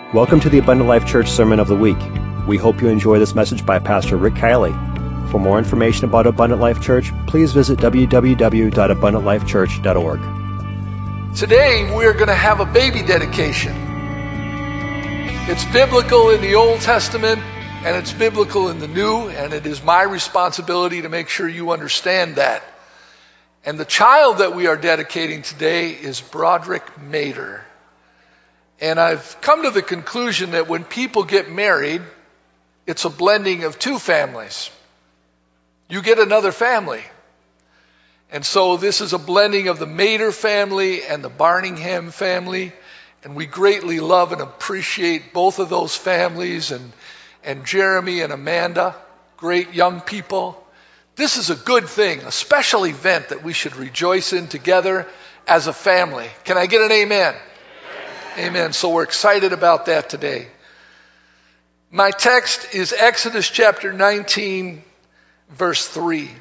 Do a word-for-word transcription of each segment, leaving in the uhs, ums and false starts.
Welcome to the Abundant Life Church Sermon of the Week. We hope you enjoy this message by Pastor Rick Kiley. For more information about Abundant Life Church, please visit w w w dot abundant life church dot org. Today we're going to have a baby dedication. It's biblical in the Old Testament and it's biblical in the New, and it is my responsibility to make sure you understand that. And the child that we are dedicating today is Broderick Mader. And I've come to the conclusion that when people get married, it's a blending of two families. You get another family. And so this is a blending of the Mader family and the Barningham family. And we greatly love and appreciate both of those families, and, and Jeremy and Amanda, great young people. This is a good thing, a special event that we should rejoice in together as a family. Can I get an amen? Amen. So we're excited about that today. My text is Exodus chapter nineteen, verse three.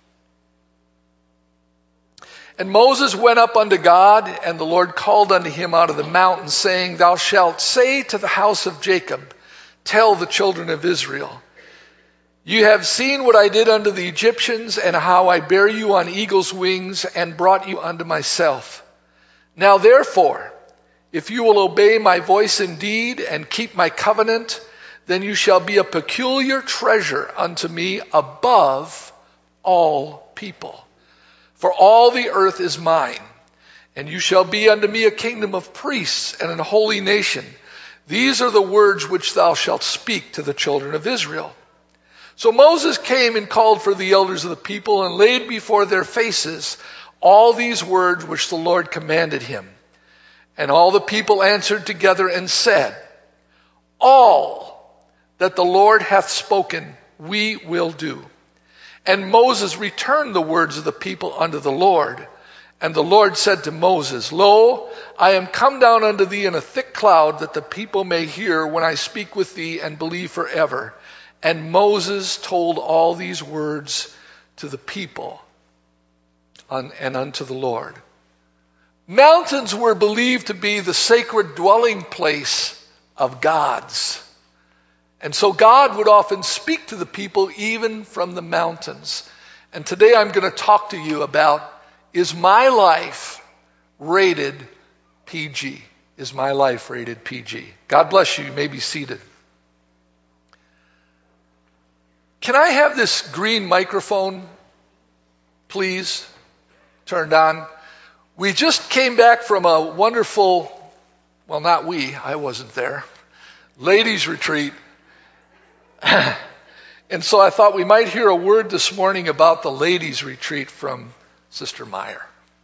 And Moses went up unto God, and the Lord called unto him out of the mountain, saying, Thou shalt say to the house of Jacob, Tell the children of Israel, You have seen what I did unto the Egyptians, and how I bare you on eagle's wings, and brought you unto myself. Now therefore, if you will obey my voice indeed, and keep my covenant, then you shall be a peculiar treasure unto me above all people. For all the earth is mine, and you shall be unto me a kingdom of priests and an holy nation. These are the words which thou shalt speak to the children of Israel. So Moses came and called for the elders of the people, and laid before their faces all these words which the Lord commanded him. And all the people answered together and said, All that the Lord hath spoken, we will do. And Moses returned the words of the people unto the Lord. And the Lord said to Moses, Lo, I am come down unto thee in a thick cloud, that the people may hear when I speak with thee, and believe forever. And Moses told all these words to the people and unto the Lord. Mountains were believed to be the sacred dwelling place of gods. And so God would often speak to the people even from the mountains. And today I'm going to talk to you about, is my life rated P G? Is my life rated P G? God bless you. You may be seated. Can I have this green microphone, please, turned on? We just came back from a wonderful, well, not we, I wasn't there, ladies' retreat. And so I thought we might hear a word this morning about the ladies' retreat from Sister Meyer.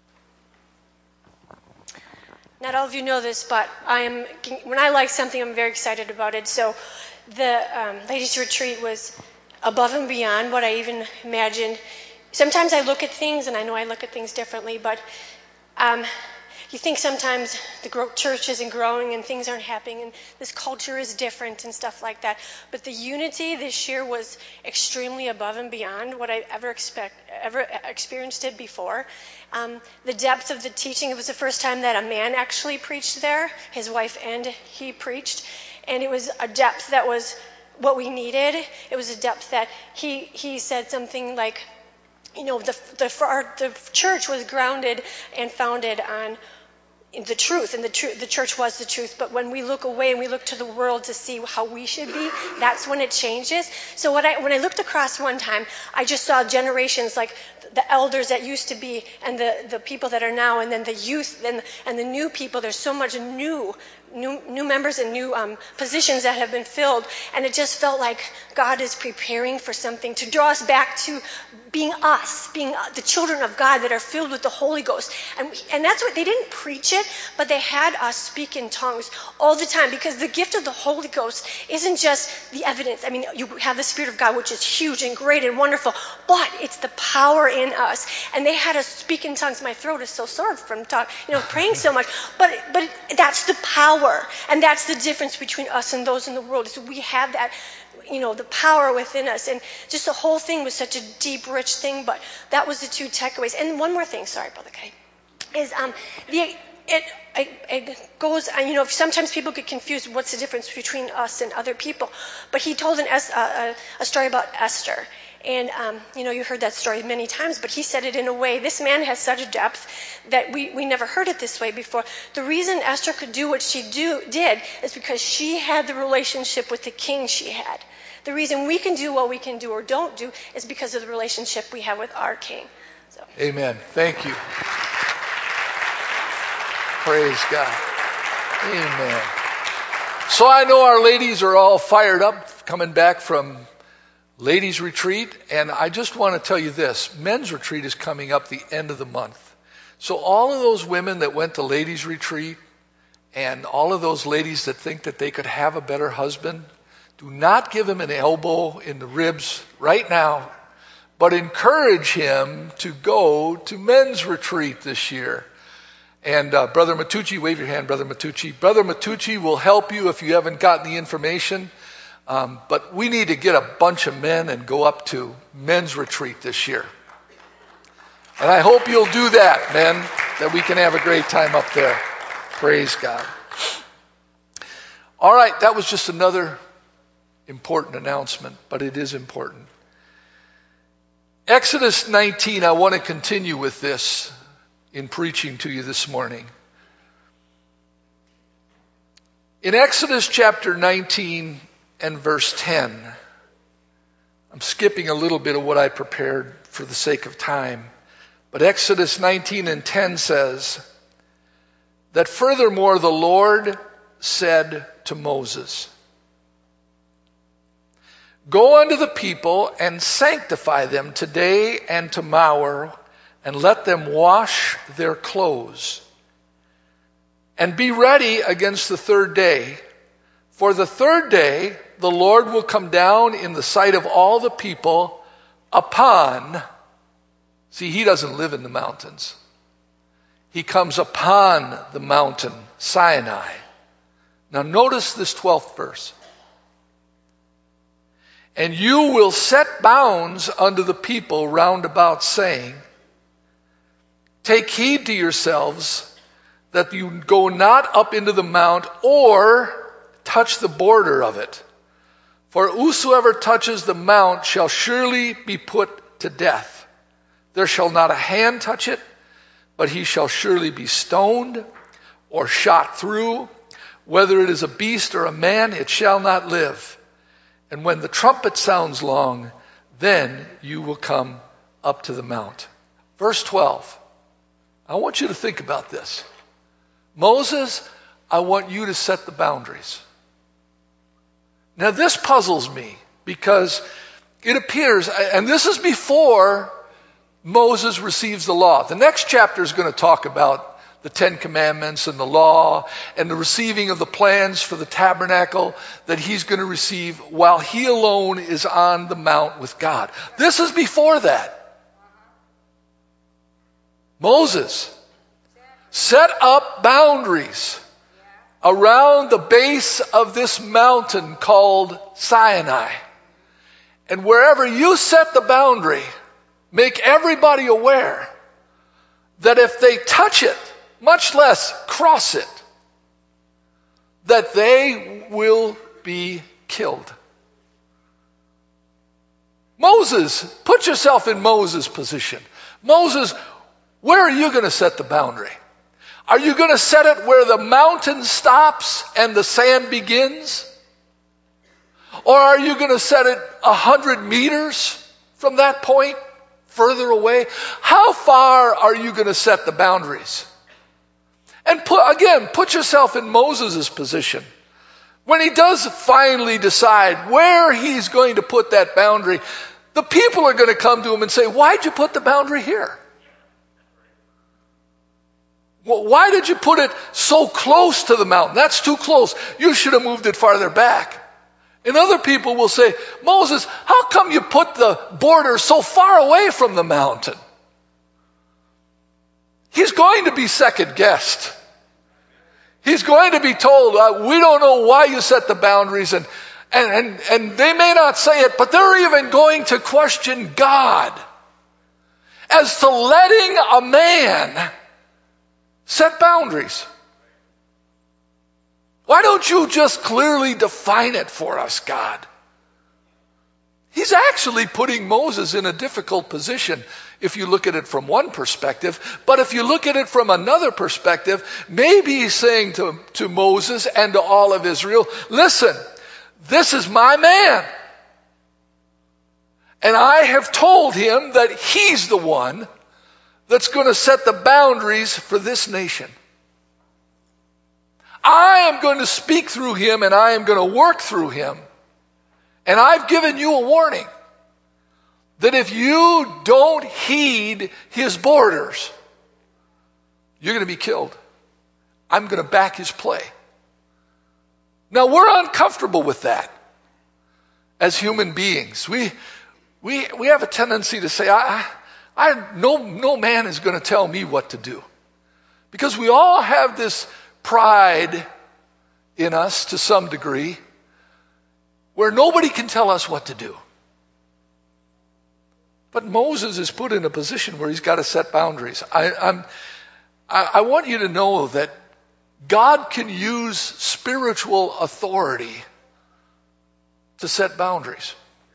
Not all of you know this, but I am, when I like something, I'm very excited about it. So the um, ladies' retreat was above and beyond what I even imagined. Sometimes I look at things, and I know I look at things differently, but Um, you think sometimes the gro- church isn't growing and things aren't happening and this culture is different and stuff like that. But the unity this year was extremely above and beyond what I ever expect, ever experienced it before. Um, the depth of the teaching, it was the first time that a man actually preached there, his wife and he preached. And it was a depth that was what we needed. It was a depth that he, he said something like, You know, the the, our, the church was grounded and founded on the truth, and the truth, the church was the truth. But when we look away and we look to the world to see how we should be, that's when it changes. So what I, when I looked across one time, I just saw generations, like the elders that used to be, and the, the people that are now, and then the youth and and the new people. There's so much new. New, new members and new um, positions that have been filled, and it just felt like God is preparing for something to draw us back to being us, being the children of God that are filled with the Holy Ghost. And and that's what they didn't preach it, but they had us speak in tongues all the time, because the gift of the Holy Ghost isn't just the evidence. I mean, you have the Spirit of God, which is huge and great and wonderful, but it's the power in us. And they had us speak in tongues. My throat is so sore from talk, you know, praying so much, but but that's the power. And that's the difference between us and those in the world, is we have that, you know, the power within us. And just the whole thing was such a deep, rich thing, but that was the two takeaways. And one more thing, sorry, Brother Kay, is um, the it, it, it goes, you know, sometimes people get confused what's the difference between us and other people. But he told an, a, a story about Esther. And, um, you know, you heard that story many times, but he said it in a way, this man has such a depth that we, we never heard it this way before. The reason Esther could do what she do, did is because she had the relationship with the king she had. The reason we can do what we can do or don't do is because of the relationship we have with our king. So. Amen. Thank you. Praise God. Amen. So I know our ladies are all fired up coming back from ladies' retreat, and I just want to tell you this. Men's retreat is coming up the end of the month. So all of those women that went to ladies' retreat and all of those ladies that think that they could have a better husband, do not give him an elbow in the ribs right now, but encourage him to go to men's retreat this year. And uh, Brother Matucci, wave your hand, Brother Matucci. Brother Matucci will help you if you haven't gotten the information. Um, but we need to get a bunch of men and go up to men's retreat this year. And I hope you'll do that, men, that we can have a great time up there. Praise God. All right, that was just another important announcement, but it is important. Exodus nineteen, I want to continue with this in preaching to you this morning. In Exodus chapter nineteen, and verse ten. I'm skipping a little bit of what I prepared for the sake of time. But Exodus nineteen and ten says that furthermore the Lord said to Moses, "Go unto the people and sanctify them today and tomorrow, and let them wash their clothes. And be ready against the third day. For the third day the Lord will come down in the sight of all the people upon," see, he doesn't live in the mountains. He comes upon the mountain Sinai. Now notice this twelfth verse. "And you will set bounds unto the people round about, saying, Take heed to yourselves that you go not up into the mount or touch the border of it. For whosoever touches the mount shall surely be put to death. There shall not a hand touch it, but he shall surely be stoned or shot through. Whether it is a beast or a man, it shall not live. And when the trumpet sounds long, then you will come up to the mount." Verse twelve. I want you to think about this. Moses, I want you to set the boundaries. Now this puzzles me because it appears, and this is before Moses receives the law. The next chapter is going to talk about the Ten Commandments and the law and the receiving of the plans for the tabernacle that he's going to receive while he alone is on the mount with God. This is before that. Moses, set up boundaries around the base of this mountain called Sinai. And wherever you set the boundary, make everybody aware that if they touch it, much less cross it, that they will be killed. Moses, put yourself in Moses' position. Moses, where are you going to set the boundary? Are you going to set it where the mountain stops and the sand begins? Or are you going to set it a hundred meters from that point, further away? How far are you going to set the boundaries? And put, again, put yourself in Moses' position. When he does finally decide where he's going to put that boundary, the people are going to come to him and say, "Why'd you put the boundary here? Well, why did you put it so close to the mountain? That's too close. You should have moved it farther back." And other people will say, "Moses, how come you put the border so far away from the mountain?" He's going to be second guessed. He's going to be told, uh, "We don't know why you set the boundaries," and, and, and, and they may not say it, but they're even going to question God as to letting a man Set boundaries. Why don't you just clearly define it for us, God? He's actually putting Moses in a difficult position if you look at it from one perspective. But if you look at it from another perspective, maybe he's saying to, to Moses and to all of Israel, listen, this is my man. And I have told him that he's the one that's going to set the boundaries for this nation. I am going to speak through him and I am going to work through him. And I've given you a warning that if you don't heed his borders, you're going to be killed. I'm going to back his play. Now we're uncomfortable with that as human beings. We we we have a tendency to say, I, I no no man is going to tell me what to do, because we all have this pride in us to some degree, where nobody can tell us what to do. But Moses is put in a position where he's got to set boundaries. I, I'm, I, I want you to know that God can use spiritual authority to set boundaries.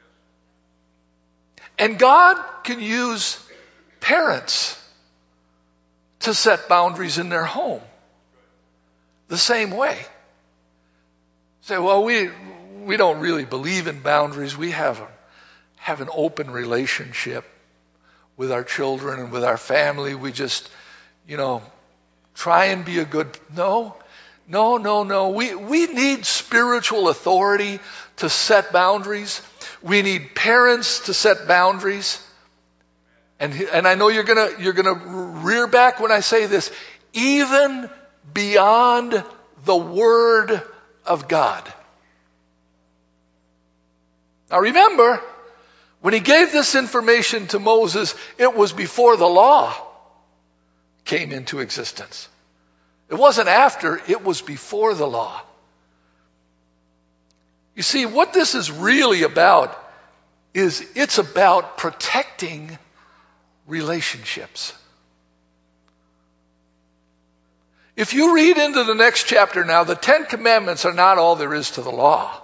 And God can use parents to set boundaries in their home the same way. Say, well, we we don't really believe in boundaries. We have a, have an open relationship with our children and with our family. We just, you know, try and be a good... No, no, no, no. We, we need spiritual authority to set boundaries. We need parents to set boundaries. And, and I know you're gonna, you're gonna rear back when I say this. Even beyond the Word of God. Now remember, when he gave this information to Moses, it was before the law came into existence. It wasn't after, it was before the law. You see, what this is really about is it's about protecting relationships. If you read into the next chapter now, the Ten Commandments are not all there is to the law.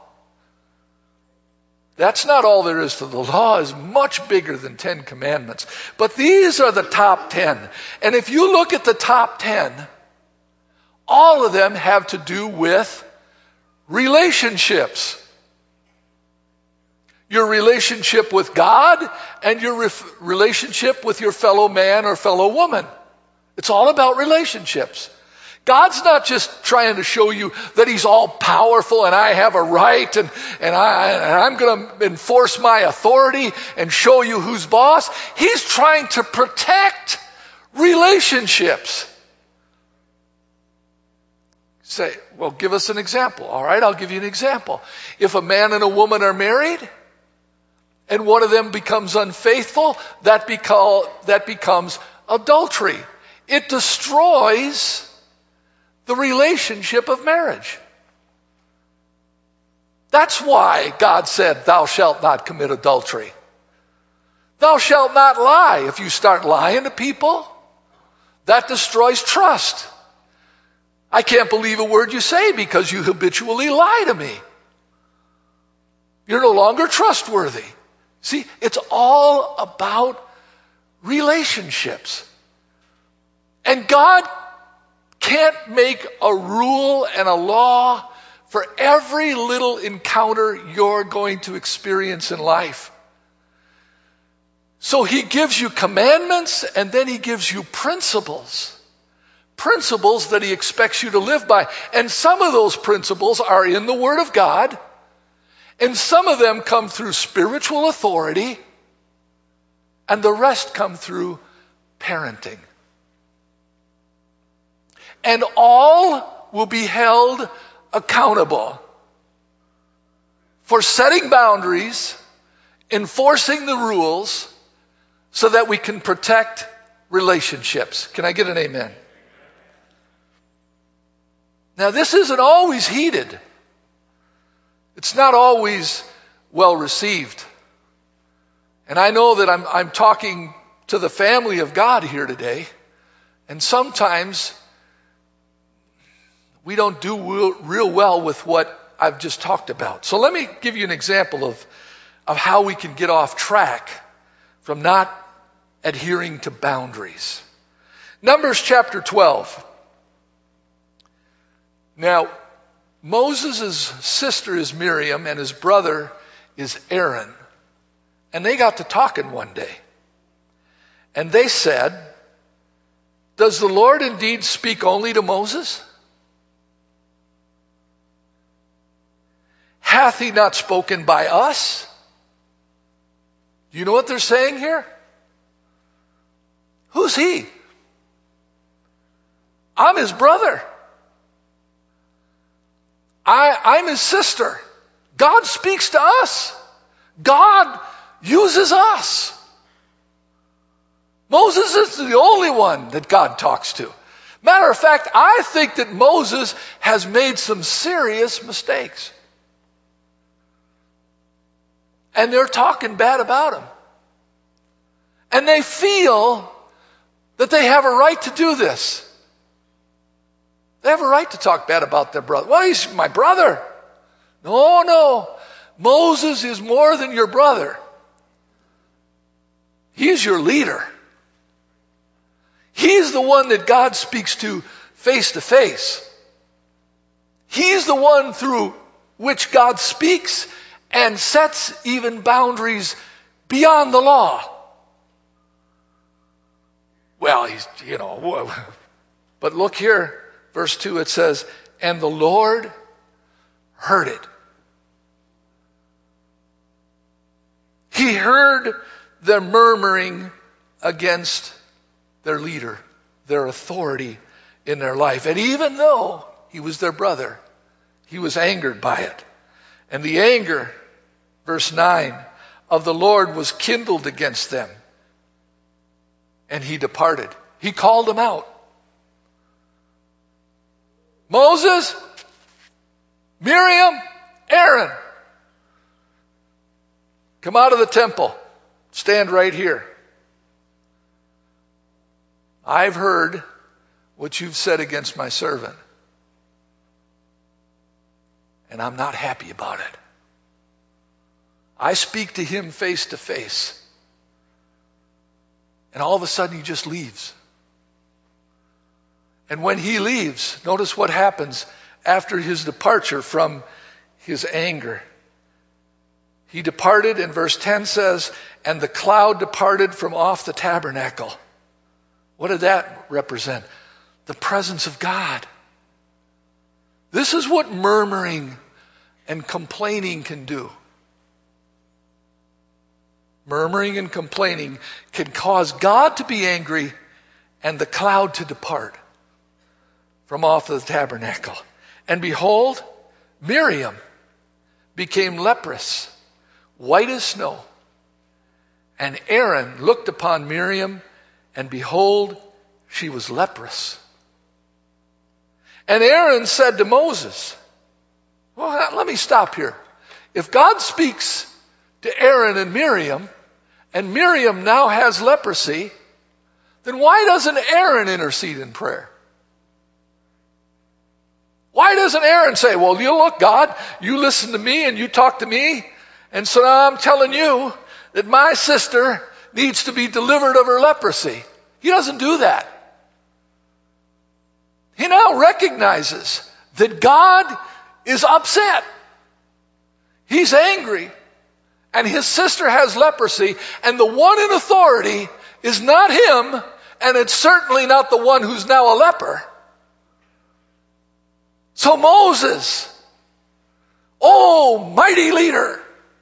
That's not all there is to the law. It's much bigger than Ten Commandments. But these are the top ten. And if you look at the top ten, all of them have to do with relationships. Your relationship with God and your re- relationship with your fellow man or fellow woman. It's all about relationships. God's not just trying to show you that he's all powerful and I have a right and, and, I, and I'm going to enforce my authority and show you who's boss. He's trying to protect relationships. Say, well, give us an example. All right, I'll give you an example. If a man and a woman are married and one of them becomes unfaithful, that, beca- that becomes adultery. It destroys the relationship of marriage. That's why God said, thou shalt not commit adultery. Thou shalt not lie. If you start lying to people, that destroys trust. I can't believe a word you say because you habitually lie to me. You're no longer trustworthy. See, it's all about relationships. And God can't make a rule and a law for every little encounter you're going to experience in life. So he gives you commandments and then he gives you principles. Principles that he expects you to live by. And some of those principles are in the Word of God. And some of them come through spiritual authority. And the rest come through parenting. And all will be held accountable for setting boundaries, enforcing the rules, so that we can protect relationships. Can I get an amen? Now, this isn't always heeded. It's not always well received. And I know that I'm, I'm talking to the family of God here today. And sometimes we don't do real, real well with what I've just talked about. So let me give you an example of, of how we can get off track from not adhering to boundaries. Numbers chapter twelve. Now, Moses' sister is Miriam and his brother is Aaron. And they got to talking one day. And they said, does the Lord indeed speak only to Moses? Hath he not spoken by us? Do you know what they're saying here? Who's he? I'm his brother. I, I'm his sister. God speaks to us. God uses us. Moses is the only one that God talks to. Matter of fact, I think that Moses has made some serious mistakes. And they're talking bad about him. And they feel that they have a right to do this. They have a right to talk bad about their brother. Well, he's my brother. No, no. Moses is more than your brother. He's your leader. He's the one that God speaks to face to face. He's the one through which God speaks and sets even boundaries beyond the law. Well, he's, you know, but look here, verse two, it says, and the Lord heard it. He heard their murmuring against their leader, their authority in their life. And even though he was their brother, he was angered by it. And the anger, verse nine, of the Lord was kindled against them. And he departed. He called them out. Moses, Miriam, Aaron, come out of the temple. Stand right here. I've heard what you've said against my servant. And I'm not happy about it. I speak to him face to face. And all of a sudden he just leaves. And when he leaves, notice what happens after his departure from his anger. He departed, and verse ten says, and the cloud departed from off the tabernacle. What did that represent? The presence of God. This is what murmuring and complaining can do. Murmuring and complaining can cause God to be angry and the cloud to depart from off the tabernacle. And behold, Miriam became leprous, white as snow. And Aaron looked upon Miriam, and behold, she was leprous. And Aaron said to Moses, well, let me stop here. If God speaks to Aaron and Miriam, and Miriam now has leprosy, then why doesn't Aaron intercede in prayer? Why doesn't Aaron say, well, you look, God, you listen to me and you talk to me, and so now I'm telling you that my sister needs to be delivered of her leprosy. He doesn't do that. He now recognizes that God is upset. He's angry. And his sister has leprosy. And the one in authority is not him. And it's certainly not the one who's now a leper. So Moses, oh mighty leader,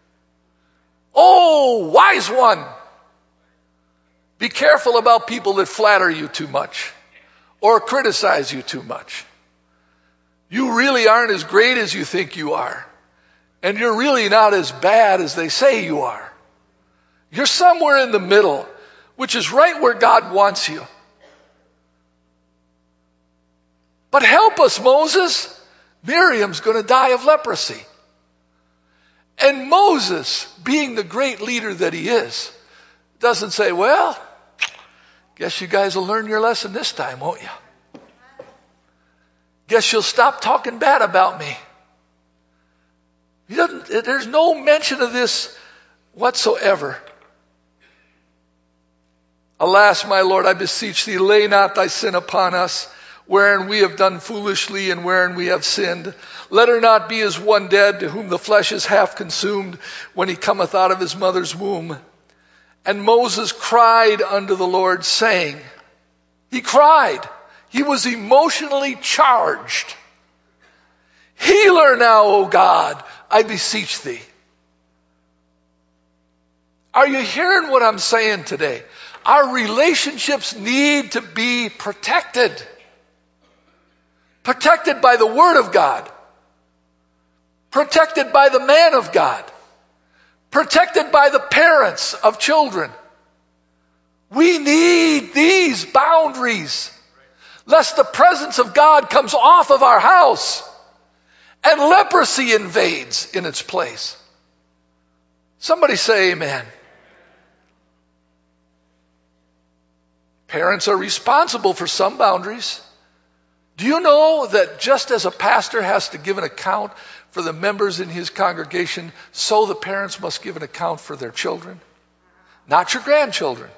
oh wise one, be careful about people that flatter you too much or criticize you too much. You really aren't as great as you think you are. And you're really not as bad as they say you are. You're somewhere in the middle, which is right where God wants you. But help us, Moses. Miriam's going to die of leprosy. And Moses, being the great leader that he is, doesn't say, well, guess you guys will learn your lesson this time, won't you? guess you'll stop talking bad about me. He doesn't, there's no mention of this whatsoever. Alas, my Lord, I beseech thee, lay not thy sin upon us, wherein we have done foolishly and wherein we have sinned. Let her not be as one dead, to whom the flesh is half consumed, when he cometh out of his mother's womb. And Moses cried unto the Lord, saying, he cried. He was emotionally charged. Heal her now, O God, I beseech thee. Are you hearing what I'm saying today? Our relationships need to be protected. Protected by the Word of God. Protected by the man of God. Protected by the parents of children. We need these boundaries, lest the presence of God comes off of our house and leprosy invades in its place. Somebody say amen. Parents are responsible for some boundaries. Do you know that just as a pastor has to give an account for the members in his congregation, so the parents must give an account for their children? Not your grandchildren.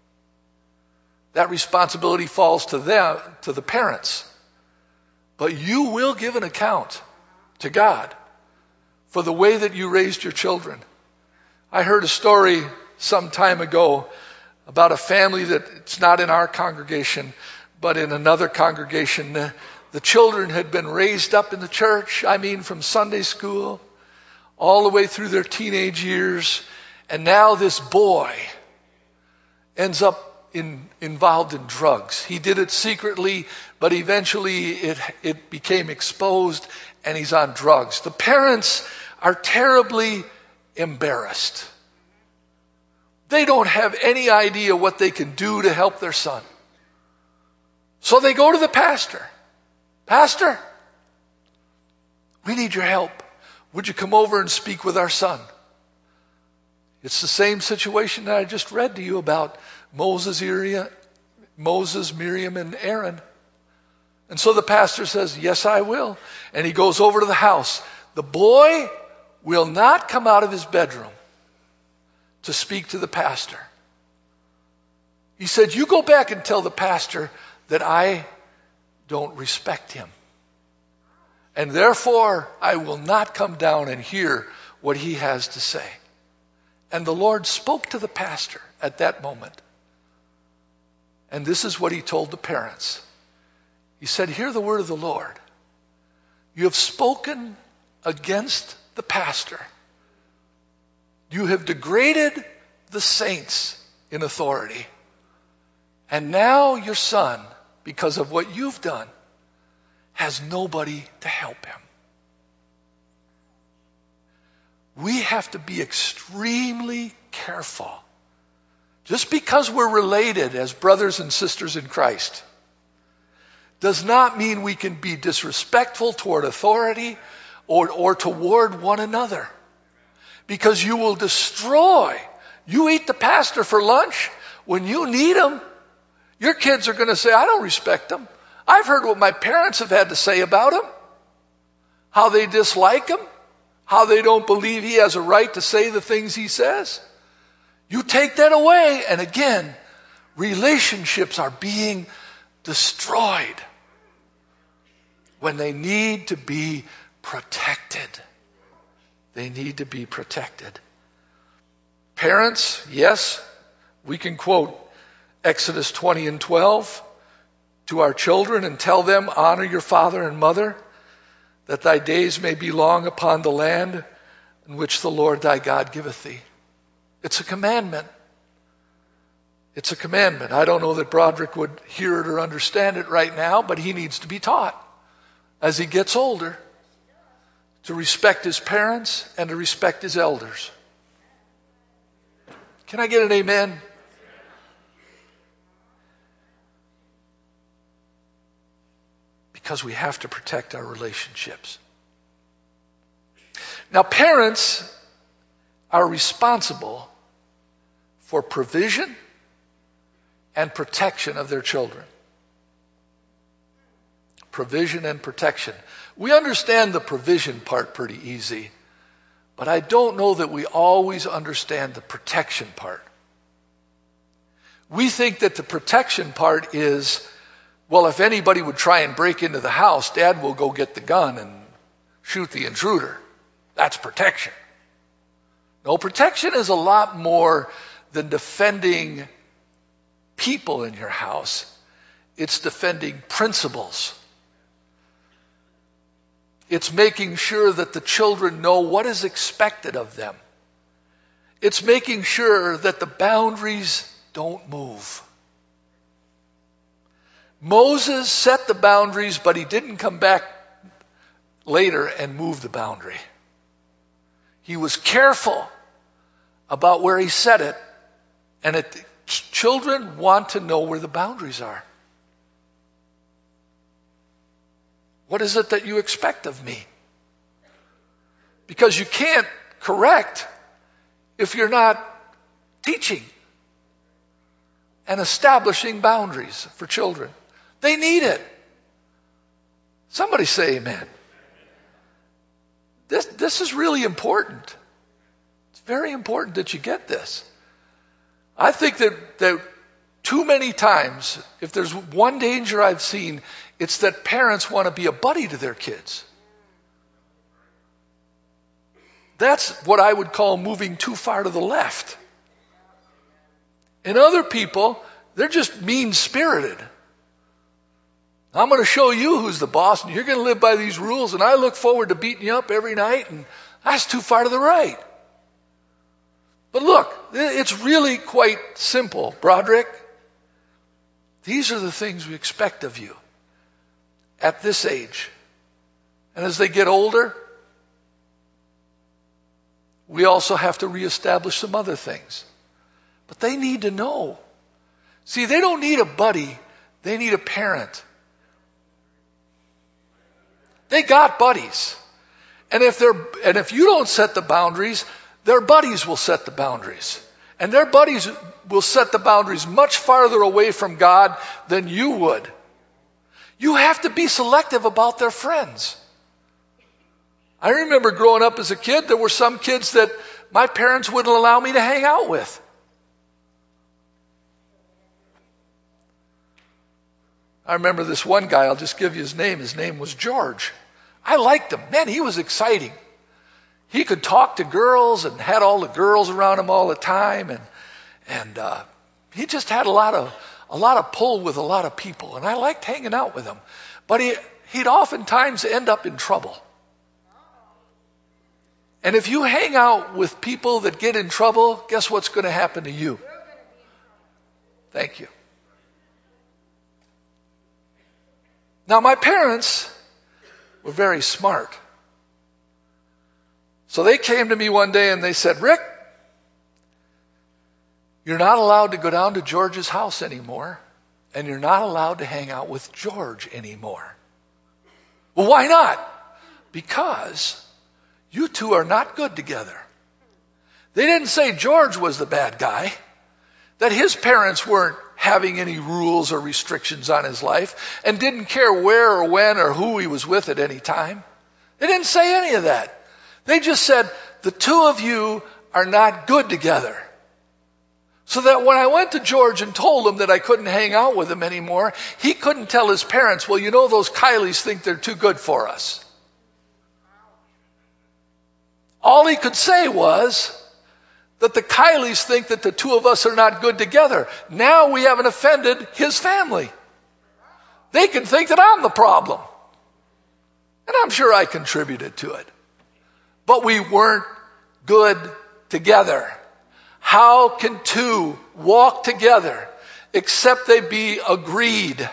That responsibility falls to them, to the parents. But you will give an account to God for the way that you raised your children. I heard a story some time ago about a family that it's not in our congregation, but in another congregation. The, the children had been raised up in the church, I mean from Sunday school, all the way through their teenage years. And now this boy ends up in, involved in drugs. He did it secretly, but eventually it, it became exposed and he's on drugs. The parents are terribly embarrassed. They don't have any idea what they can do to help their son. So they go to the pastor. Pastor, we need your help. Would you come over and speak with our son? It's the same situation that I just read to you about Moses, Moses, Miriam, and Aaron. And so the pastor says, yes, I will. And he goes over to the house. The boy will not come out of his bedroom to speak to the pastor. He said, you go back and tell the pastor that I don't respect him. And therefore, I will not come down and hear what he has to say. And the Lord spoke to the pastor at that moment. And this is what he told the parents. He said, hear the word of the Lord. You have spoken against the pastor. You have degraded the saints in authority. And now your son, because of what you've done, has nobody to help him. We have to be extremely careful. Just because we're related as brothers and sisters in Christ does not mean we can be disrespectful toward authority or, or toward one another. Because you will destroy. You eat the pastor for lunch. When you need him, your kids are going to say, I don't respect him. I've heard what my parents have had to say about him. How they dislike him. How they don't believe he has a right to say the things he says. You take that away, and again, relationships are being destroyed when they need to be protected. They need to be protected. Parents, yes, we can quote Exodus twenty and twelve to our children and tell them, honor your father and mother, that thy days may be long upon the land in which the Lord thy God giveth thee. It's a commandment. It's a commandment. I don't know that Broderick would hear it or understand it right now, but he needs to be taught as he gets older to respect his parents and to respect his elders. Can I get an amen? Because we have to protect our relationships. Now, parents are responsible for provision and protection of their children. provision and protection. We understand the provision part pretty easy, but I don't know that we always understand the protection part. We think that the protection part is, well, if anybody would try and break into the house, Dad will go get the gun and shoot the intruder. That's protection. No, protection is a lot more than defending people in your house. It's defending principles. It's making sure that the children know what is expected of them. It's making sure that the boundaries don't move. Moses set the boundaries, but he didn't come back later and move the boundary. He was careful about where he set it, and it, children want to know where the boundaries are. What is it that you expect of me? Because you can't correct if you're not teaching and establishing boundaries for children. They need it. Somebody say amen. This, this is really important. It's very important that you get this. I think that, that too many times, if there's one danger I've seen, it's that parents want to be a buddy to their kids. That's what I would call moving too far to the left. And other people, they're just mean-spirited. I'm going to show you who's the boss, and you're going to live by these rules, and I look forward to beating you up every night, and that's too far to the right. But look, it's really quite simple, Broderick. These are the things we expect of you at this age. And as they get older, we also have to reestablish some other things. But they need to know. See, they don't need a buddy. They need a parent. They got buddies. And if they're, and if you don't set the boundaries, their buddies will set the boundaries. And their buddies will set the boundaries much farther away from God than you would. You have to be selective about their friends. I remember growing up as a kid, there were some kids that my parents wouldn't allow me to hang out with. I remember this one guy, I'll just give you his name. His name was George. I liked him. Man, he was exciting. He could talk to girls and had all the girls around him all the time. And and uh, he just had a lot of a lot of pull with a lot of people. And I liked hanging out with him. But he, he'd oftentimes end up in trouble. And if you hang out with people that get in trouble, guess what's going to happen to you? Thank you. Now, my parents were very smart. So they came to me one day and they said, Rick, you're not allowed to go down to George's house anymore, and you're not allowed to hang out with George anymore. Well, why not? Because you two are not good together. They didn't say George was the bad guy, that his parents weren't having any rules or restrictions on his life, and didn't care where or when or who he was with at any time. They didn't say any of that. They just said, the two of you are not good together. So that when I went to George and told him that I couldn't hang out with him anymore, he couldn't tell his parents, well, you know, those Kylies think they're too good for us. All he could say was that the Kylies think that the two of us are not good together. Now we haven't offended his family. They can think that I'm the problem. And I'm sure I contributed to it. But we weren't good together. How can two walk together except they be agreed?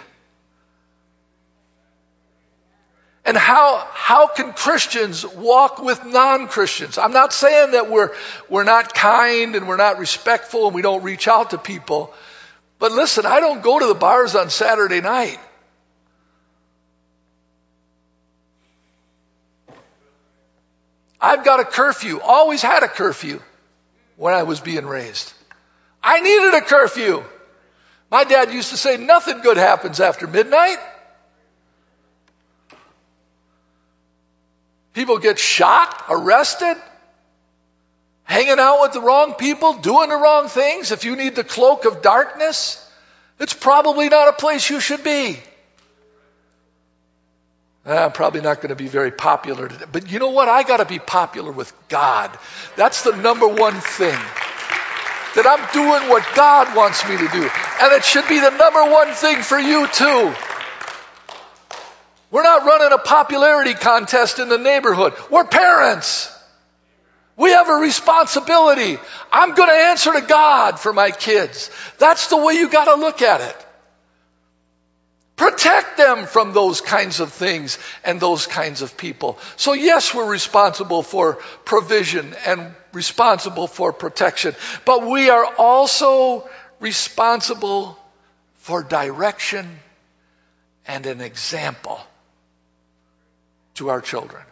And how how can Christians walk with non-Christians? I'm not saying that we're we're not kind and we're not respectful and we don't reach out to people. But listen, I don't go to the bars on Saturday night. I've got a curfew, always had a curfew when I was being raised. I needed a curfew. My dad used to say nothing good happens after midnight. People get shot, arrested, hanging out with the wrong people, doing the wrong things. If you need the cloak of darkness, it's probably not a place you should be. I'm probably not going to be very popular today. But you know what? I got to be popular with God. That's the number one thing. That I'm doing what God wants me to do. And it should be the number one thing for you too. We're not running a popularity contest in the neighborhood. We're parents. We have a responsibility. I'm going to answer to God for my kids. That's the way you got to look at it. Protect them from those kinds of things and those kinds of people. So yes, we're responsible for provision and responsible for protection, but we are also responsible for direction and an example to our children.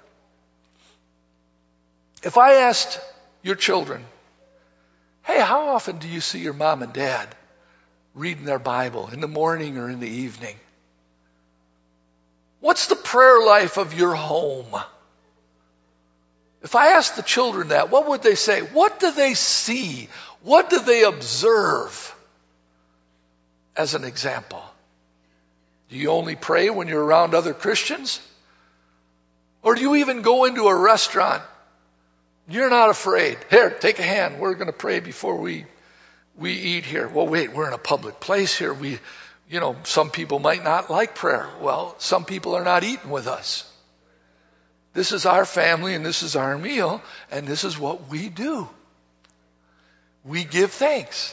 If I asked your children, hey, how often do you see your mom and dad reading their Bible in the morning or in the evening? What's the prayer life of your home? If I asked the children that, what would they say? What do they see? What do they observe as an example? Do you only pray when you're around other Christians? Or do you even go into a restaurant? You're not afraid. Here, take a hand. We're going to pray before we we eat here. Well, wait, we're in a public place here. We You know, some people might not like prayer. Well, some people are not eating with us. This is our family and this is our meal and this is what we do. We give thanks.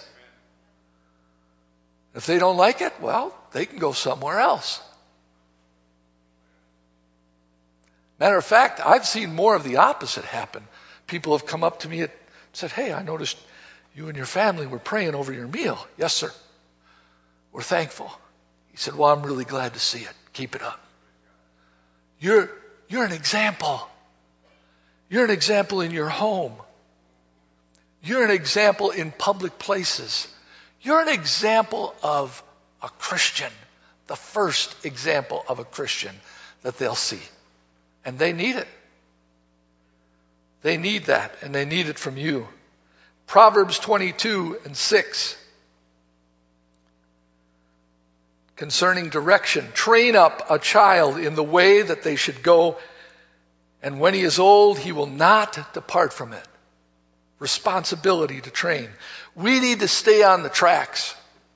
If they don't like it, well, they can go somewhere else. Matter of fact, I've seen more of the opposite happen. People have come up to me and said, hey, I noticed you and your family were praying over your meal. Yes, sir. We're thankful. He said, well, I'm really glad to see it. Keep it up. You're, you're an example. You're an example in your home. You're an example in public places. You're an example of a Christian, the first example of a Christian that they'll see. And they need it. They need that, and they need it from you. Proverbs twenty-two and six. Concerning direction, train up a child in the way that they should go, and when he is old, he will not depart from it. Responsibility to train. We need to stay on the tracks,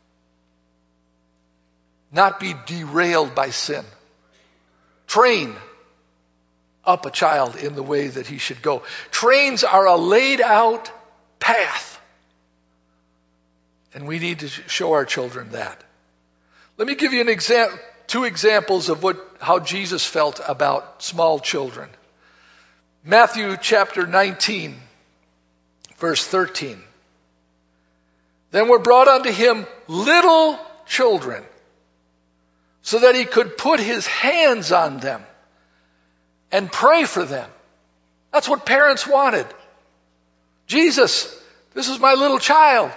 not be derailed by sin. Train up a child in the way that he should go. Trains are a laid out path, and we need to show our children that. Let me give you an example, two examples of what how Jesus felt about small children. Matthew chapter nineteen, verse thirteen. Then were brought unto him little children, so that he could put his hands on them and pray for them. That's what parents wanted. Jesus, this is my little child.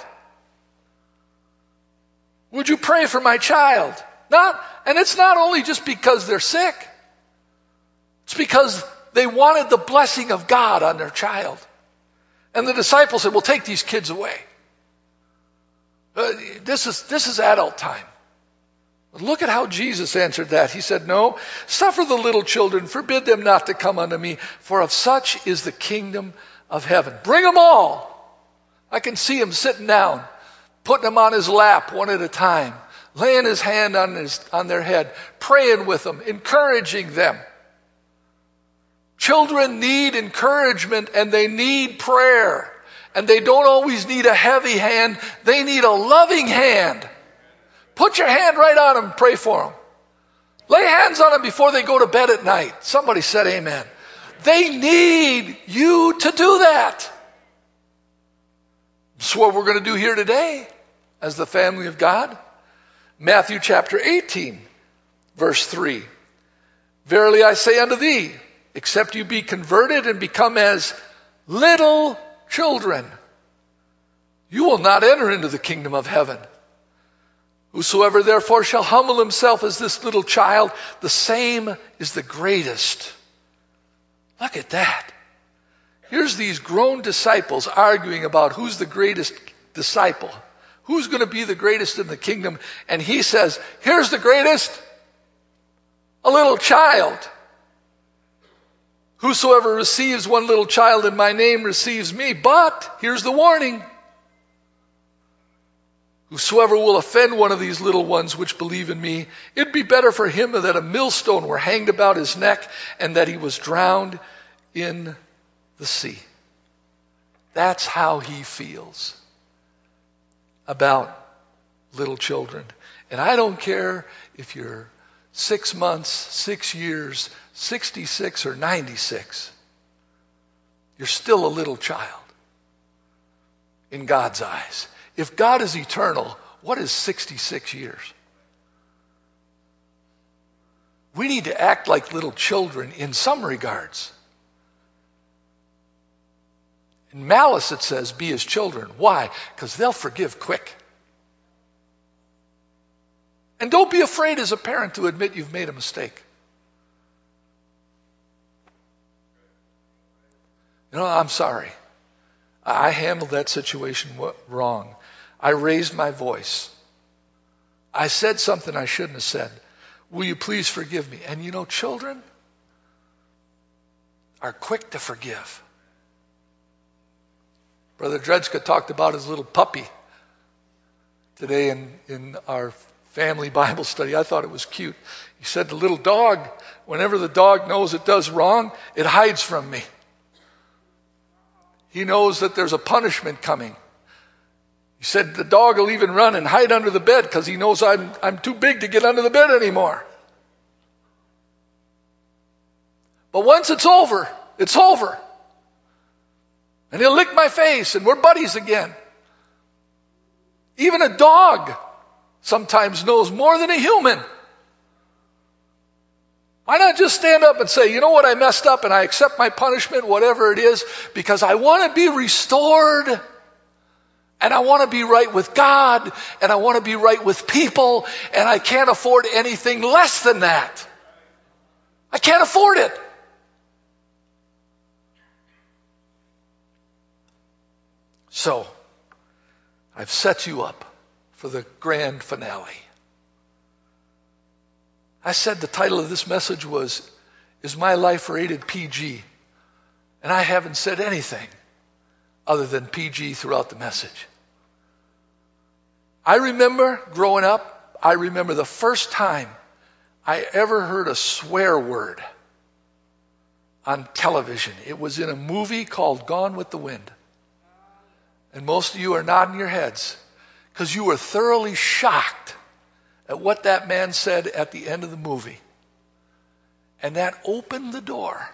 Would you pray for my child? Not, and it's not only just because they're sick. It's because they wanted the blessing of God on their child. And the disciples said, well, take these kids away. Uh, this is, this is adult time. But look at how Jesus answered that. He said, no, suffer the little children, forbid them not to come unto me, for of such is the kingdom of heaven. Bring them all. I can see him sitting down, putting them on his lap one at a time, laying his hand on his, on their head, praying with them, encouraging them. Children need encouragement and they need prayer. And they don't always need a heavy hand. They need a loving hand. Put your hand right on them and pray for them. Lay hands on them before they go to bed at night. Somebody said amen. They need you to do that. That's what we're going to do here today as the family of God. Matthew chapter eighteen, verse three. Verily I say unto thee, except you be converted and become as little children, you will not enter into the kingdom of heaven. Whosoever therefore shall humble himself as this little child, the same is the greatest Look at that. Here's these grown disciples arguing about who's the greatest disciple. Who's going to be the greatest in the kingdom? And he says, here's the greatest. A little child. Whosoever receives one little child in my name receives me. But, here's the warning. Whosoever will offend one of these little ones which believe in me, it'd be better for him that a millstone were hanged about his neck and that he was drowned in the sea. That's how he feels about little children. And I don't care if you're six months, six years, sixty-six or ninety-six. You're still a little child in God's eyes. If God is eternal, what is sixty-six years? We need to act like little children in some regards. In malice, it says, be as children. Why? Because they'll forgive quick. And don't be afraid as a parent to admit you've made a mistake. You know, I'm sorry. I handled that situation wrong. I raised my voice. I said something I shouldn't have said. Will you please forgive me? And you know, children are quick to forgive. Brother Dredska talked about his little puppy today in, in our family Bible study. I thought it was cute. He said the little dog, whenever the dog knows it does wrong, it hides from me. He knows that there's a punishment coming. He said the dog will even run and hide under the bed because he knows I'm, I'm too big to get under the bed anymore. But once it's over, it's over. And he'll lick my face and we're buddies again. Even a dog sometimes knows more than a human. Why not just stand up and say, you know what, I messed up and I accept my punishment, whatever it is, because I want to be restored and I want to be right with God and I want to be right with people and I can't afford anything less than that. I can't afford it. So, I've set you up for the grand finale. I said the title of this message was, Is My Life Rated P G? And I haven't said anything other than P G throughout the message. I remember growing up, I remember the first time I ever heard a swear word on television. It was in a movie called Gone with the Wind. And most of you are nodding your heads because you were thoroughly shocked at what that man said at the end of the movie. And that opened the door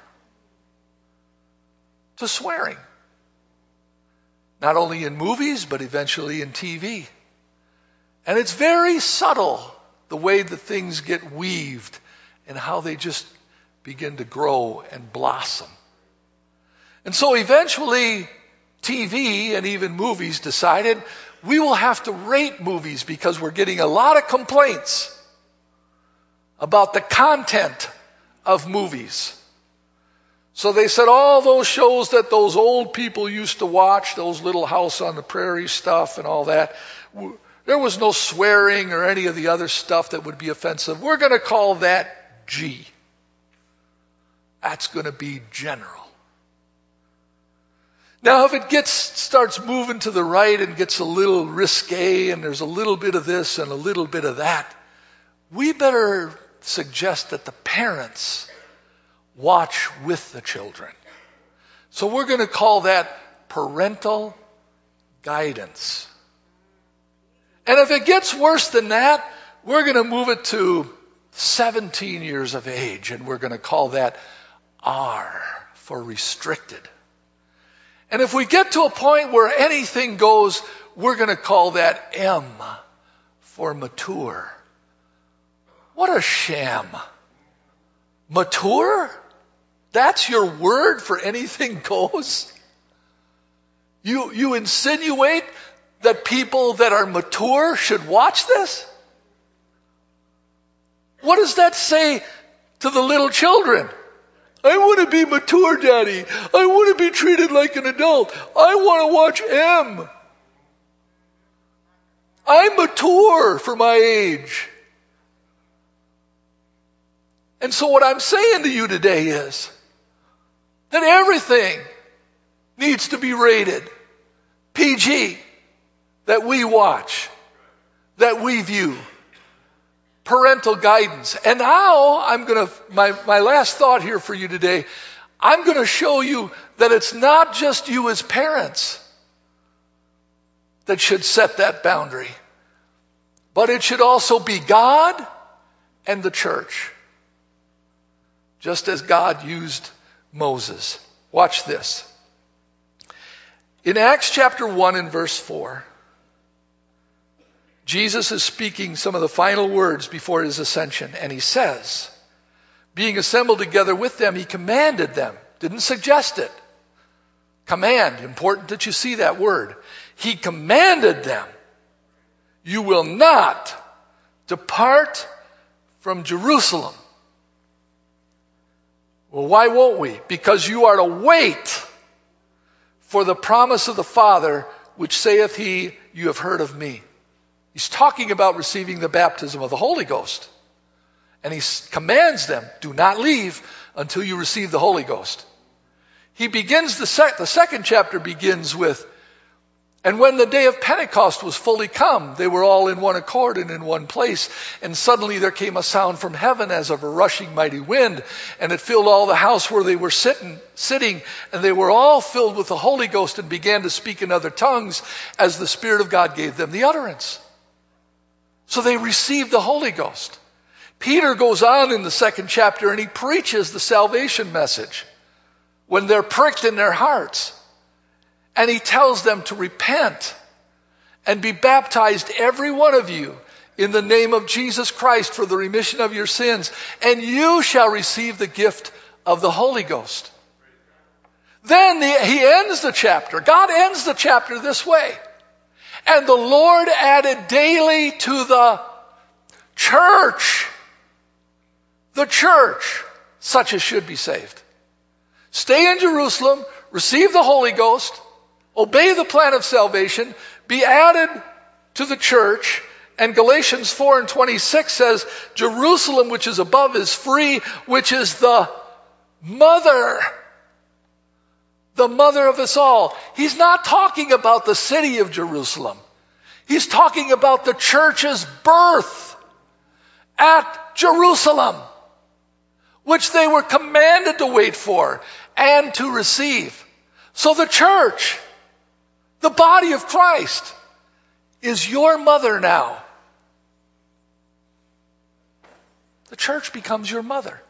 to swearing. Not only in movies, but eventually in T V. And it's very subtle, the way the things get weaved and how they just begin to grow and blossom. And so eventually, T V and even movies decided we will have to rate movies because we're getting a lot of complaints about the content of movies. So they said all those shows that those old people used to watch, those Little House on the Prairie stuff and all that, there was no swearing or any of the other stuff that would be offensive. We're going to call that G. That's going to be general. Now, if it gets starts moving to the right and gets a little risque and there's a little bit of this and a little bit of that, we better suggest that the parents watch with the children. So we're going to call that parental guidance. And if it gets worse than that, we're going to move it to seventeen years of age and we're going to call that R for restricted. And if we get to a point where anything goes, we're going to call that M for mature. What a sham. Mature? That's your word for anything goes? You, you insinuate that people that are mature should watch this? What does that say to the little children? I want to be mature, Daddy. I want to be treated like an adult. I want to watch M. I'm mature for my age. And so what I'm saying to you today is that everything needs to be rated P G, that we watch, that we view. Parental guidance. And now I'm going to, my, my last thought here for you today, I'm going to show you that it's not just you as parents that should set that boundary, but it should also be God and the church, just as God used Moses. Watch this. In Acts chapter one and verse four, Jesus is speaking some of the final words before his ascension, and he says, being assembled together with them, he commanded them, didn't suggest it. Command, important that you see that word. He commanded them, you will not depart from Jerusalem. Well, why won't we? Because you are to wait for the promise of the Father, which saith he, you have heard of me. He's talking about receiving the baptism of the Holy Ghost. And he commands them, do not leave until you receive the Holy Ghost. He begins, the, sec- the second chapter begins with, and when the day of Pentecost was fully come, they were all in one accord and in one place. And suddenly there came a sound from heaven as of a rushing mighty wind, and it filled all the house where they were sitting, sitting, and they were all filled with the Holy Ghost and began to speak in other tongues as the Spirit of God gave them the utterance. So they received the Holy Ghost. Peter goes on in the second chapter and he preaches the salvation message when they're pricked in their hearts. And he tells them to repent and be baptized, every one of you, in the name of Jesus Christ for the remission of your sins, and you shall receive the gift of the Holy Ghost. Then the, he ends the chapter. God ends the chapter this way. And the Lord added daily to the church, the church, such as should be saved. Stay in Jerusalem, receive the Holy Ghost, obey the plan of salvation, be added to the church. And Galatians four and twenty-six says, Jerusalem which is above is free, which is the mother, the mother of us all. He's not talking about the city of Jerusalem. He's talking about the church's birth at Jerusalem, which they were commanded to wait for and to receive. So the church, the body of Christ, is your mother now. The church becomes your mother.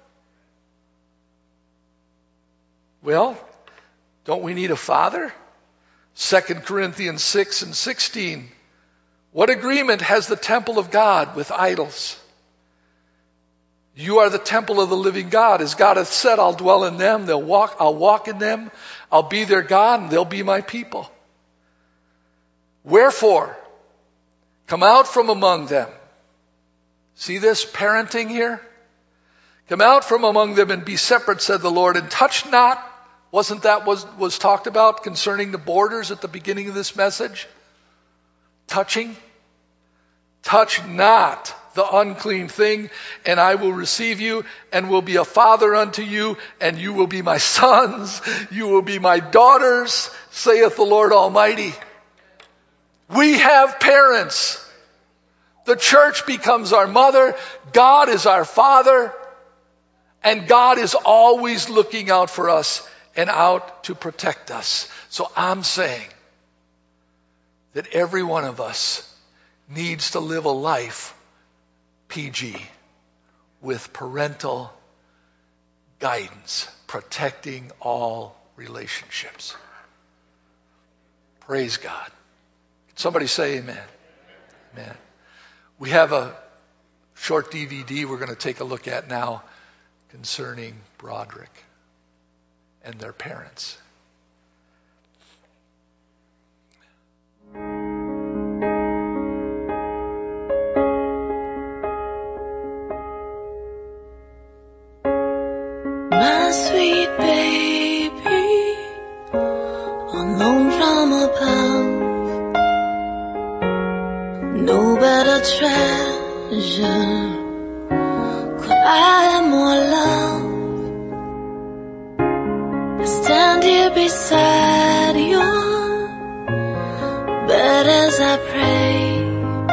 Well, don't we need a father? Second Corinthians six and sixteen. What agreement has the temple of God with idols? You are the temple of the living God. As God hath said, I'll dwell in them. They'll walk, I'll walk in them. I'll be their God and they'll be my people. Wherefore, come out from among them. See this parenting here? Come out from among them and be separate, said the Lord, and touch not. Wasn't that was, was talked about concerning the borders at the beginning of this message? Touching. Touch not the unclean thing, and I will receive you and will be a father unto you, and you will be my sons. You will be my daughters, saith the Lord Almighty. We have parents. The church becomes our mother. God is our father. And God is always looking out for us and out to protect us. So I'm saying that every one of us needs to live a life P G with parental guidance, protecting all relationships. Praise God. Can somebody say amen? Amen. We have a short D V D we're going to take a look at now concerning Broderick and their parents. My sweet a treasure? Could I have more love? I stand here beside your bed as I pray.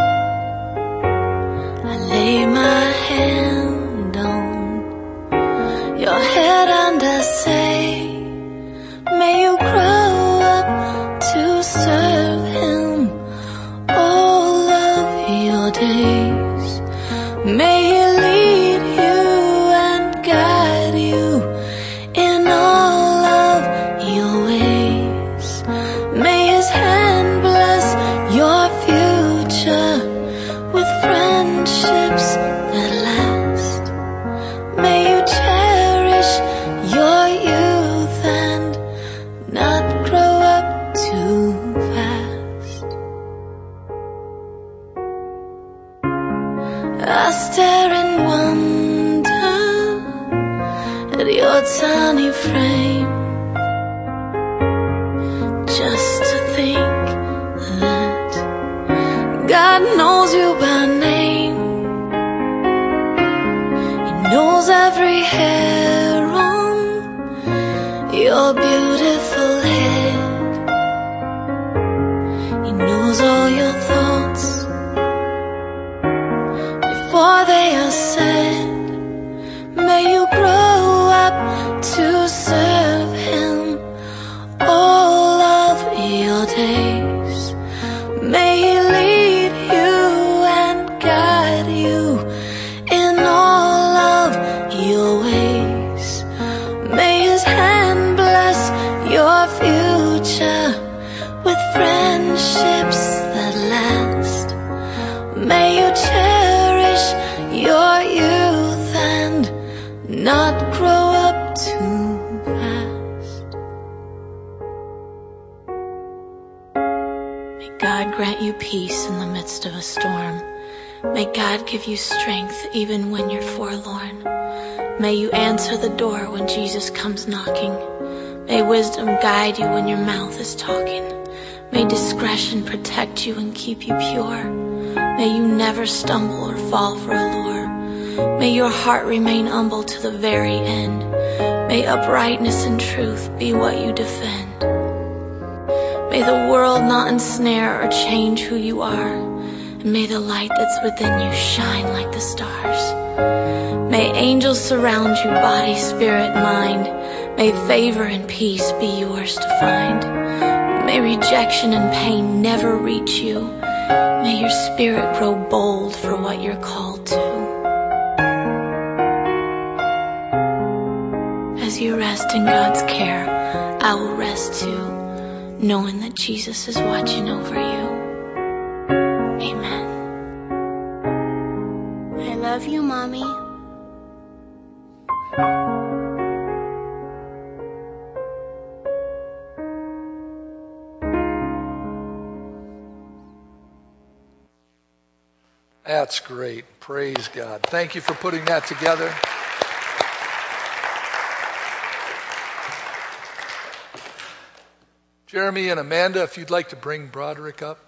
I lay my hand on your head and I say, may you grow up to serve Him all of your days. May He lead you and guide you in all of your ways. May His hand bless your future with friendships that last. May you cherish your youth and not grow up too fast. I stare in wonder at your tiny frame, just to think that God knows you by name. He knows every hair on your beautiful head. He knows all your thoughts before they are said. May you grow up to serve Him all of your days. May He lead you and guide you in all of your ways. May His hand bless your future with friendships that last. May you cherish your youth and not grow up too fast. May God grant you peace in the midst of a storm. May God give you strength even when you're forlorn. May you answer the door when Jesus comes knocking. May wisdom guide you when your mouth is talking. May discretion protect you and keep you pure. May you never stumble or fall for a lure. May your heart remain humble to the very end. May uprightness and truth be what you defend. May the world not ensnare or change who you are. And may the light that's within you shine like the stars. May angels surround you, body, spirit, mind. May favor and peace be yours to find. May rejection and pain never reach you. May your spirit grow bold for what you're called to. As you rest in God's care, I will rest too, knowing that Jesus is watching over you. Amen. I love you, Mommy. That's great. Praise God. Thank you for putting that together. Jeremy and Amanda, if you'd like to bring Broderick up,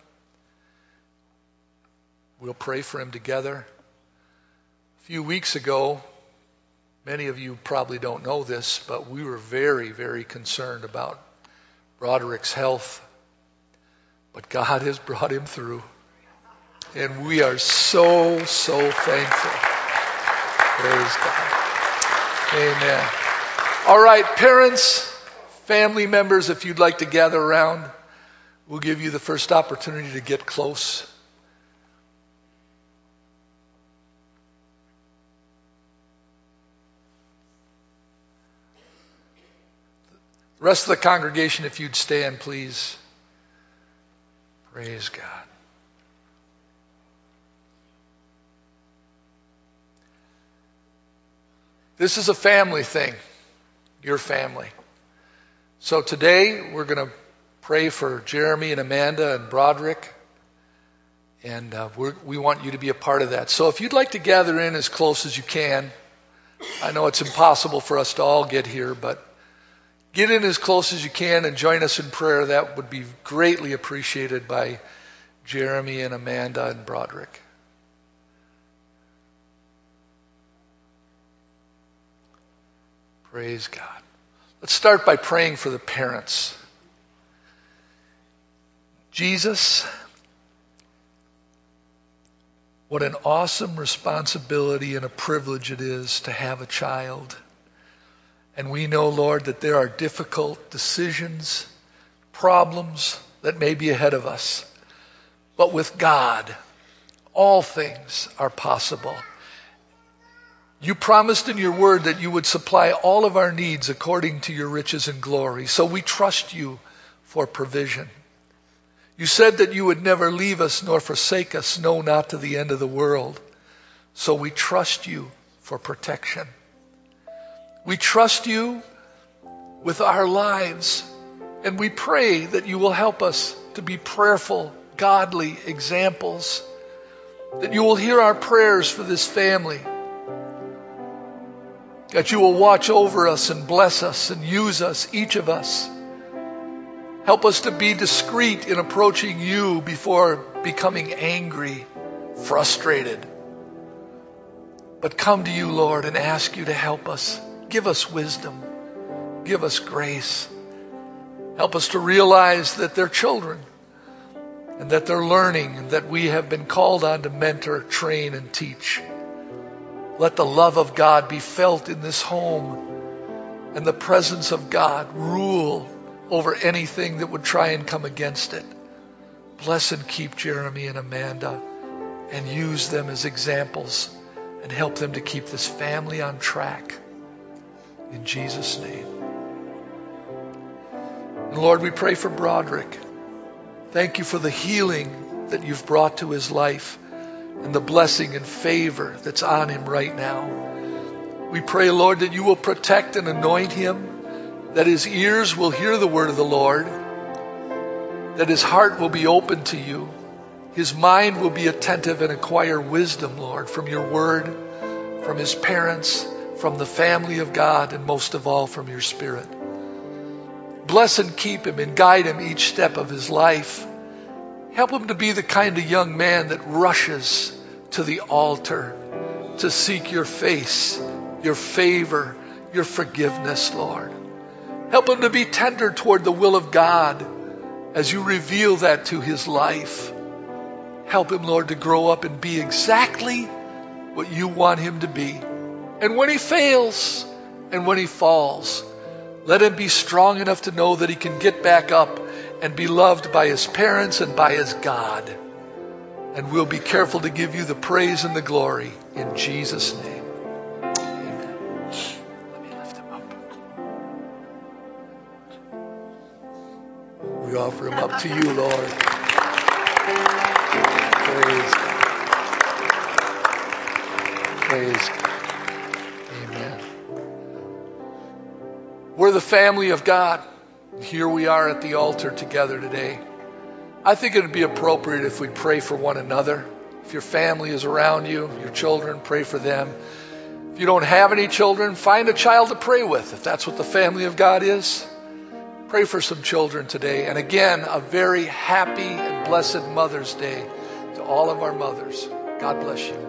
we'll pray for him together. A few weeks ago, many of you probably don't know this, but we were very, very concerned about Broderick's health. But God has brought him through. And we are so, so thankful. Praise God. Amen. All right, parents, family members, if you'd like to gather around, we'll give you the first opportunity to get close. The rest of the congregation, if you'd stand, please. Praise God. This is a family thing, your family. So today we're going to pray for Jeremy and Amanda and Broderick, and uh, we're, we want you to be a part of that. So if you'd like to gather in as close as you can, I know it's impossible for us to all get here, but get in as close as you can and join us in prayer. That would be greatly appreciated by Jeremy and Amanda and Broderick. Praise God. Let's start by praying for the parents. Jesus, what an awesome responsibility and a privilege it is to have a child. And we know, Lord, that there are difficult decisions, problems that may be ahead of us. But with God, all things are possible. You promised in your word that you would supply all of our needs according to your riches and glory. So we trust you for provision. You said that you would never leave us nor forsake us, no, not to the end of the world. So we trust you for protection. We trust you with our lives, and we pray that you will help us to be prayerful, godly examples, that you will hear our prayers for this family, that you will watch over us and bless us and use us, each of us. Help us to be discreet in approaching you before becoming angry, frustrated. But come to you, Lord, and ask you to help us. Give us wisdom. Give us grace. Help us to realize that they're children and that they're learning and that we have been called on to mentor, train, and teach. Let the love of God be felt in this home and the presence of God rule over anything that would try and come against it. Bless and keep Jeremy and Amanda and use them as examples and help them to keep this family on track. In Jesus' name. And Lord, we pray for Broderick. Thank you for the healing that you've brought to his life and the blessing and favor that's on him right now. We pray, Lord, that you will protect and anoint him, that his ears will hear the word of the Lord, that his heart will be open to you, his mind will be attentive and acquire wisdom, Lord, from your word, from his parents, from the family of God, and most of all from your Spirit. Bless and keep him and guide him each step of his life. Help him to be the kind of young man that rushes to the altar to seek your face, your favor, your forgiveness, Lord. Help him to be tender toward the will of God as you reveal that to his life. Help him, Lord, to grow up and be exactly what you want him to be. And when he fails and when he falls, let him be strong enough to know that he can get back up and be loved by his parents and by his God. And we'll be careful to give you the praise and the glory in Jesus' name. Amen. Let me lift him up. We offer him up to you, Lord. Praise God. Praise God. Amen. We're the family of God. Here we are at the altar together today. I think it would be appropriate if we pray for one another. If your family is around you, your children, pray for them. If you don't have any children, find a child to pray with. If that's what the family of God is, pray for some children today. And again, a very happy and blessed Mother's Day to all of our mothers. God bless you.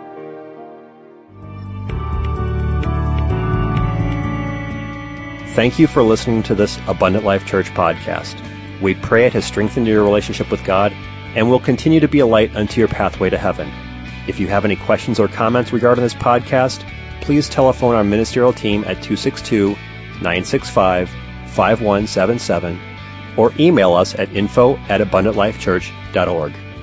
Thank you for listening to this Abundant Life Church podcast. We pray it has strengthened your relationship with God and will continue to be a light unto your pathway to heaven. If you have any questions or comments regarding this podcast, please telephone our ministerial team at two six two, nine six five, five one seven seven or email us at info at abundant life church dot org.